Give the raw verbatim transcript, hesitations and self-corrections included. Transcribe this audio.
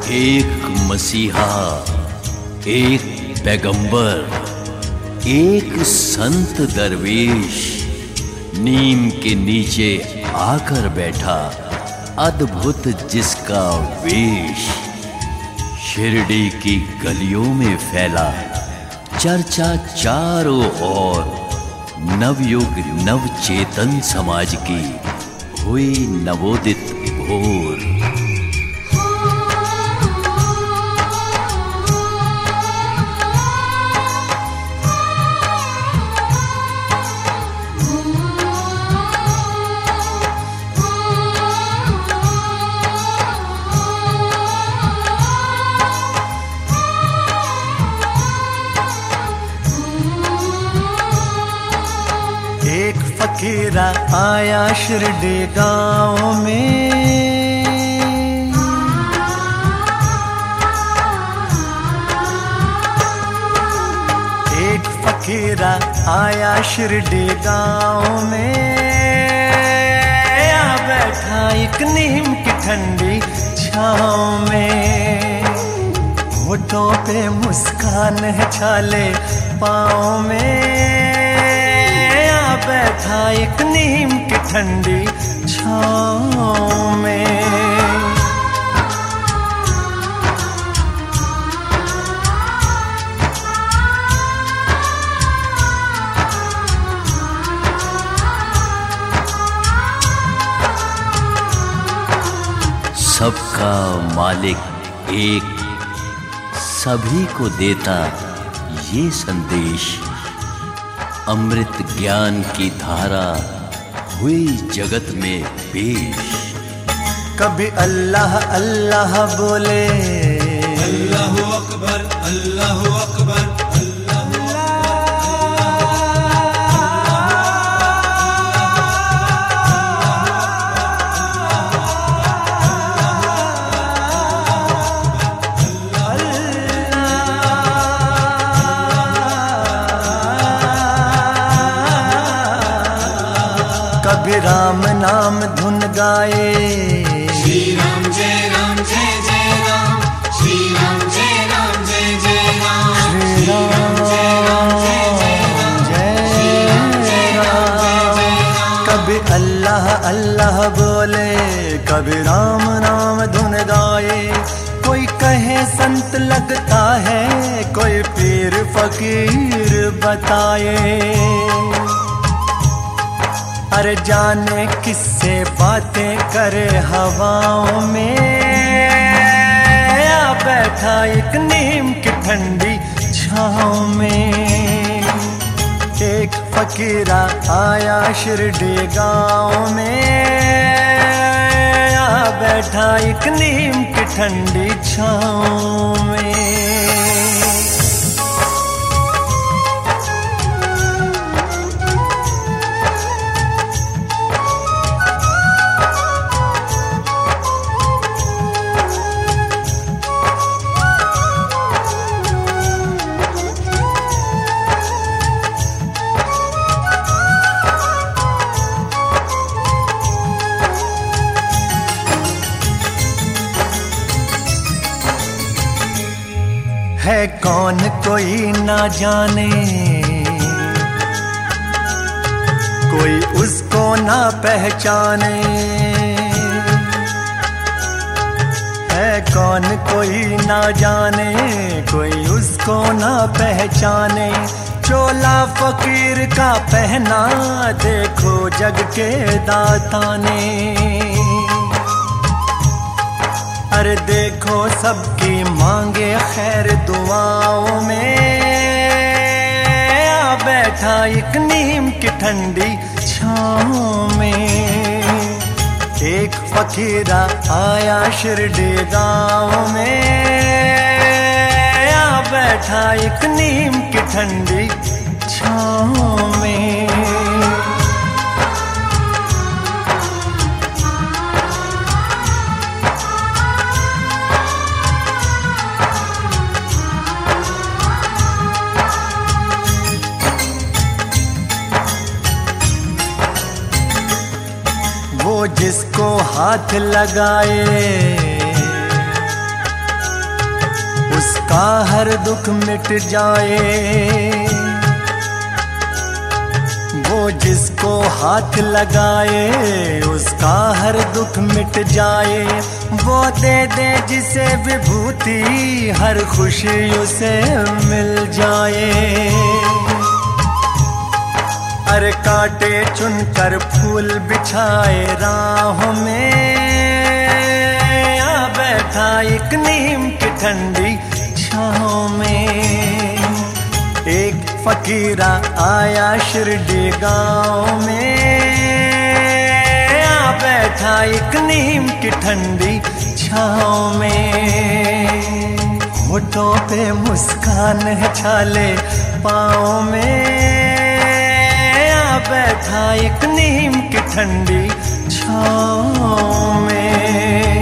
एक मसीहा, एक पैगंबर, एक संत दरवेश नीम के नीचे आकर बैठा, अद्भुत जिसका वेश। शिरडी की गलियों में फैला चर्चा चारों ओर, नवयुग नव चेतन समाज की हुई नवोदित भोर। एक फकीरा आया शिरडी गाँव में, एक फकीरा आया शिरडी गाँव में, आ बैठा एक नीम की ठंडी छाँव में। होठों पे मुस्कान है, छाले पाँव में, बैठा एक नीम की ठंडी छाँव में। सबका मालिक एक, सभी को देता ये संदेश। अमृत ज्ञान की धारा हुई जगत में पेश। कभी अल्लाह अल्लाह बोले, अल्लाहु अकबर अल्लाहु अकबर कभी राम नाम धुन गाए, श्री राम जय राम जय जय राम, श्री राम जय राम जय जय राम, श्री राम जय राम जय जय राम। कभी अल्लाह अल्लाह बोले, कभी राम नाम धुन गाए। कोई कहे संत लगता है, कोई पीर फकीर बताए। अरे जाने किससे बातें करे हवाओं में, आ बैठा एक नीम की ठंडी छाँव में। एक फकीरा आया शिरडी गाँव में, आ बैठा एक नीम की ठंडी छाँव में। है कौन कोई ना जाने, कोई उसको ना पहचाने। है कौन कोई ना जाने, कोई उसको ना पहचाने। चोला फकीर का पहना, देखो जग के दाता ने। अरे देखो सबकी मांगे खैर दुआओं में, आ बैठा एक नीम की ठंडी छाँव में। एक फकीरा आया शिरडी गाँव में, आ बैठा एक नीम की ठंडी छाँव में। वो जिसको हाथ लगाए, उसका हर दुख मिट जाए। वो जिसको हाथ लगाए उसका हर दुख मिट जाए। वो दे दे जिसे विभूति हर खुशी उसे मिल जाए। अरे कांटे चुनकर फूल बिछाए राहों में, आ बैठा एक नीम की ठंडी छाँव में। एक फकीरा आया शिरडी गांव में, आ बैठा एक नीम की ठंडी छाँव में। होठों पे मुस्कान है छाले पाँव में, आ बैठा एक नीम की ठंडी छाँव में।